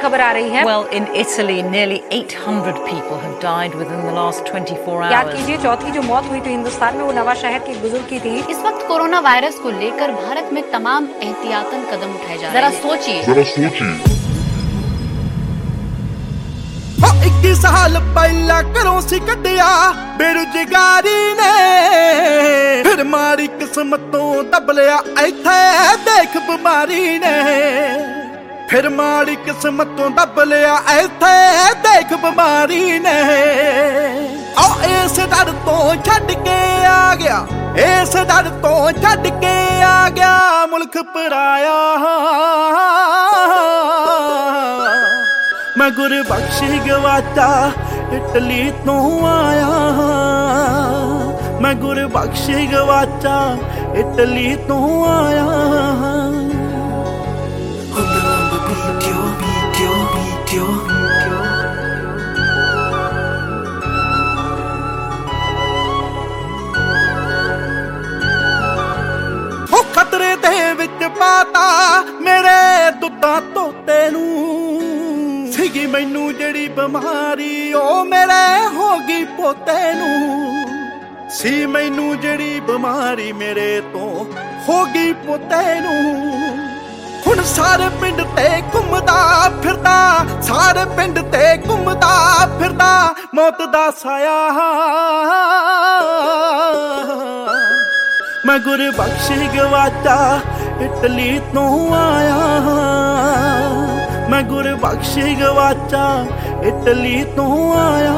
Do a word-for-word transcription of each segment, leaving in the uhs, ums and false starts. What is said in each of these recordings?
खबर आ रही है। Well, in Italy, nearly eight hundred people have died within the last twenty-four hours. याद कीजिए, चौथी जो मौत हुई थी हिंदुस्तान में वो नवा शहर के एक बुजुर्ग की थी। इस वक्त कोरोना वायरस को लेकर भारत में तमाम एहतियातन कदम उठाए जा रहे हैं। जरा सोचिए जरा सोचिए इक्की साल पहला घरों सी कटिया बेरोजगारी ने, फिर मारी किस्मतों दब लिया इत्थे देख बीमारी ने, फिर मारी किस्मतों दब लिया इत्थे देख बीमारी ने। ओ इस डर तो छड़ के आ गया, इस डर तो छड़ के आ गया मुल्क पराया। मैं गुरबख्श गवाचा इटली तो आया, मैं गुरबख्श गवाचा इटली तो आया। ओ खतरे दे विच पाता मेरे दुद्धा तोते नू, सीगी मैनू जड़ी बीमारी ओ मेरे होगी पोते नू, सी मैनू जड़ी बीमारी मेरे तो होगी पोते नू। हुण सारे पिंड ते घुमदा फिरदा, सारे पिंड ते घुमदा फिरदा मौत दा साया। मैं गुरबख्श गवाचा इटली तो आया, मैं गुरबख्श गवाचा इटली तो आया।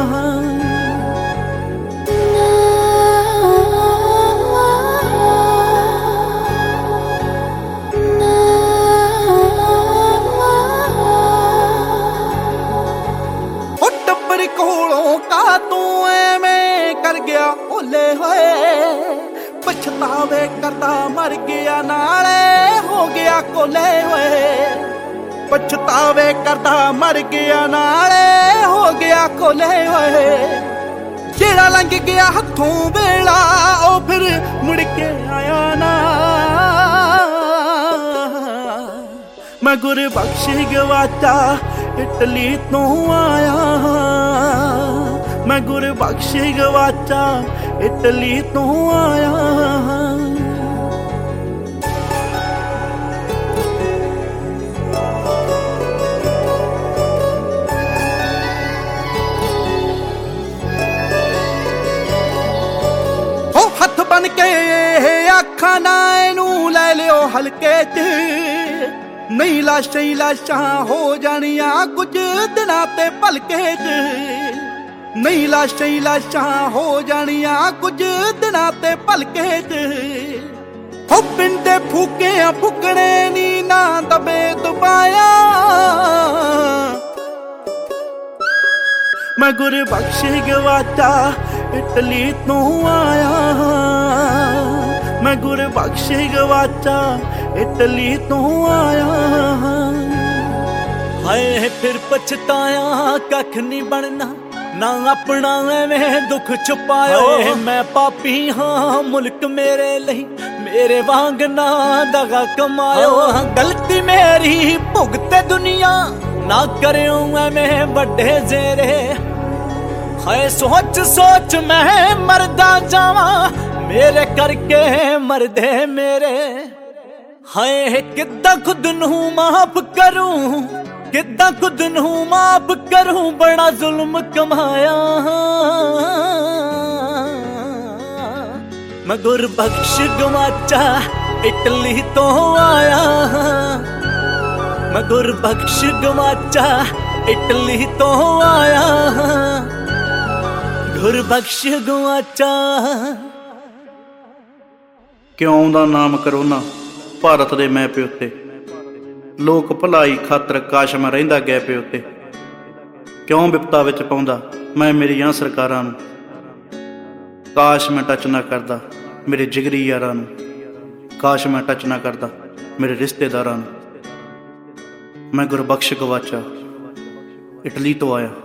ओ टब्बर कोलों का तू एवें कर गया ओले होए, पछतावे करदा मर गया नाले हो गया कोले होए, पछतावे करदा मर गया नाले हो गया कोले होए। जेड़ा लंघ गया हथों वेला ओ फिर मुड़ के आया ना। मैं गुरबख्श गवाचा इटली तो आया, मैं गुरबख्श गवाचा इटली तो आया। हथ बन के आखा ना इनू लै लियो हल्के च, नहीं लाशां ही लाशां हो जानियां कुछ दिनां ते भलके च, नहीं लाशां ही लाशां हो जानियां कुछ दिनां ते भलके च। हो पिंडे फूके फुकने नी ना दबे दबाया, मैं गुरबख्श गवाचा इटली तो आया, मैं गुरबख्श गवाचा इटली तो आया। हाय फिर पछताया कख नहीं बनना ना अपना एवें दुख छुपायो, मैं पापी हाँ मुल्क मेरे लई मेरे वांग ना दगा कमायो। गलती मेरी भुगते दुनिया ना करियो एवें बड़े जेरे, हाय सोच सोच मैं मरदा जावा मेरे करके मरदे मेरे। हाय किद्दां खुद नू माफ करूं, किद्दां खुद नू माफ करूं बड़ा जुल्म कमाया। मैं गुरबख्श गवाचा इटली तो आया, मैं गुरबख्श गवाचा इटली तो आया, गुरबख्श गवाचा। क्यों दा नाम करोना भारत दे मैप उत्ते, लोक भलाई खातर काश मैं रहिंदा गैप उत्ते। क्यों विपता विच पाउंदा मैं मेरियां सरकारां नूं, काश मैं टच ना करदा मेरे जिगरी यारां नूं, काश मैं टच ना करदा मेरे रिश्तेदारां नूं। मैं गुरबख्श गवाचा इटली तो आया।